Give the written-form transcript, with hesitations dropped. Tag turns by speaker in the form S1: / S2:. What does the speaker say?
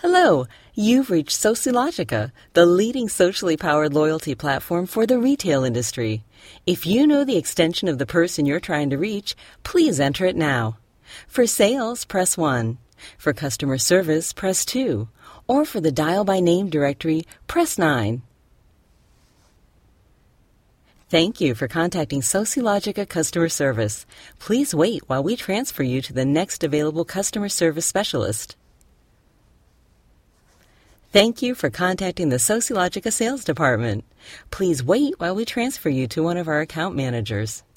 S1: Hello, you've reached Sociologica, the leading socially powered loyalty platform for the retail industry. If you know the extension of the person you're trying to reach, please enter it now. For sales, press 1. For customer service, press 2. Or for the dial by name directory, press 9. Thank you for contacting Sociologica Customer Service. Please wait while we transfer you to the next available customer service specialist. Thank you for contacting the Sociologica Sales Department. Please wait while we transfer you to one of our account managers.